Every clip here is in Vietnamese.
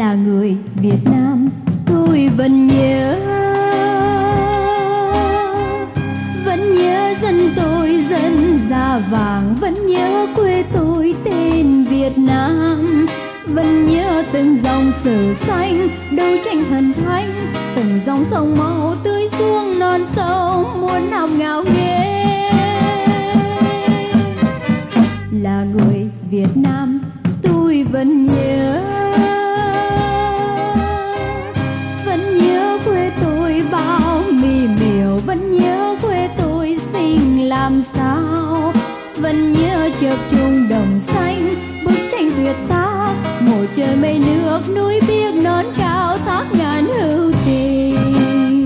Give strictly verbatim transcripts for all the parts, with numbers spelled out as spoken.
là người Việt Nam tôi vẫn nhớ, vẫn nhớ dân tôi dân da vàng, vẫn nhớ quê tôi tên Việt Nam, vẫn nhớ từng dòng sử xanh đấu tranh thần thánh, từng dòng sông màu tươi xuống non sâu muôn năm ngào nghễ. Là người Việt Nam tôi vẫn nhớ, vẫn nhớ quê tôi bao mì miều, vẫn nhớ quê tôi xinh làm sao, vẫn nhớ chợp chung đồng xanh bức tranh tuyệt tác, một trời mây nước núi biếc non cao thác ngàn hữu tình.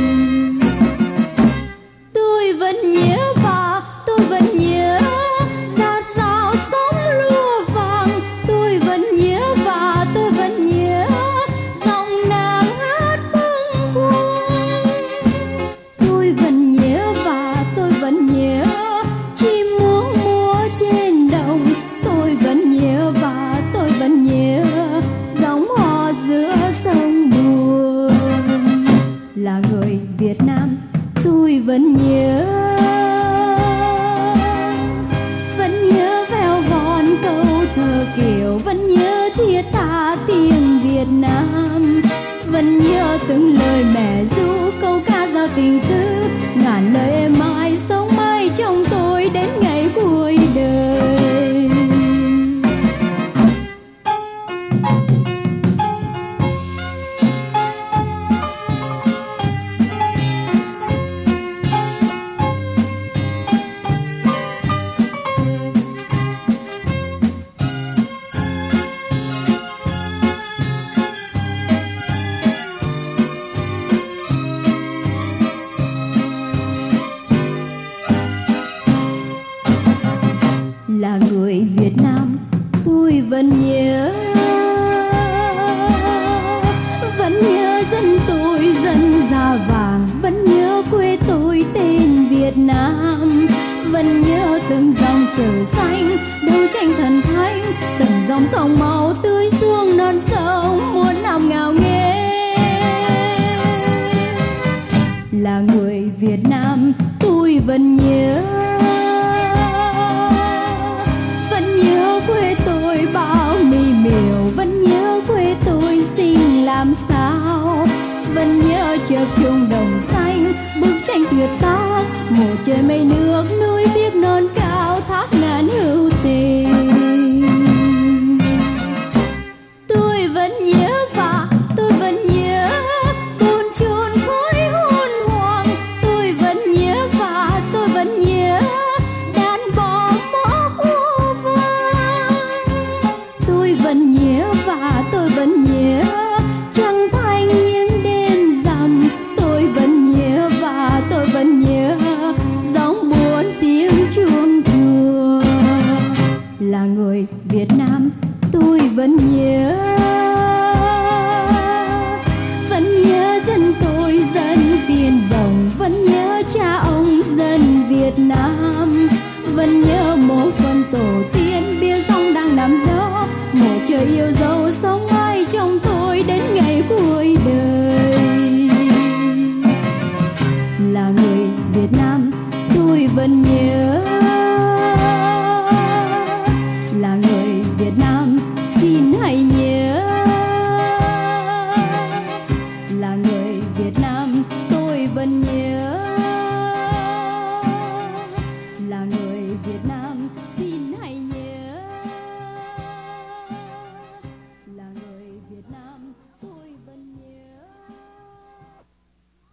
Tôi vẫn nhớ và tôi vẫn nhớ giạt rào sóng lúa vàng, tôi vẫn nhớ và tôi vẫn nhớ dòng nàng hát bâng khuâng. Tôi vẫn nhớ và tôi vẫn nhớ chim muông múa trên đồng, tôi vẫn nhớ và tôi vẫn nhớ gióng hò giữa sông buồn. Là người Việt Nam tôi vẫn nhớ, vẫn nhớ veo von câu thơ kiều, vẫn nhớ thiết tha tiếng Việt Nam, vẫn nhớ từng lời mẹ ru câu ca dao tình tứ, ngàn lời êm ái sống mãi trong tôi đến ngày cuối đời. Là người Việt Nam tôi vẫn nhớ, vẫn nhớ dân tôi dân da vàng, vẫn nhớ quê tôi tên Việt Nam, vẫn nhớ từng dòng sử xanh đấu tranh thần thánh, từng dòng sông màu tươi xuống non sông muôn năm ngào nghễ. Là người Việt Nam tôi vẫn nhớ, vẫn nhớ quê tôi bao mì miều, vẫn nhớ quê tôi xinh làm sao, vẫn nhớ chợp chung đồng xanh bức tranh tuyệt tác, một trời mây nước núi biếc non cao thác ngàn hữu tình. Tôi vẫn nhớ và tôi vẫn nhớ bồn chồn khói hôn hoàng, tôi vẫn nhớ và tôi vẫn nhớ đàn bò mõ cua vang, tôi vẫn nhớ và tôi vẫn nhớ trăng thanh những đêm rằm, tôi vẫn nhớ và tôi vẫn nhớ gióng buồn tiếng chuông chùa. Là người Việt Nam tôi vẫn nhớ, vẫn nhớ dân tôi dân tiền rồng, vẫn nhớ cha ông dân Việt Nam, vẫn nhớ một phần tổ tiên bia sông đang nằm đó, một trời yêu dấu sống mãi trong tôi đến ngày cuối đời. Là người Việt Nam tôi vẫn nhớ, là người Việt Nam xin hãy nhớ, là người Việt Nam tôi vẫn nhớ, là người Việt Nam xin hãy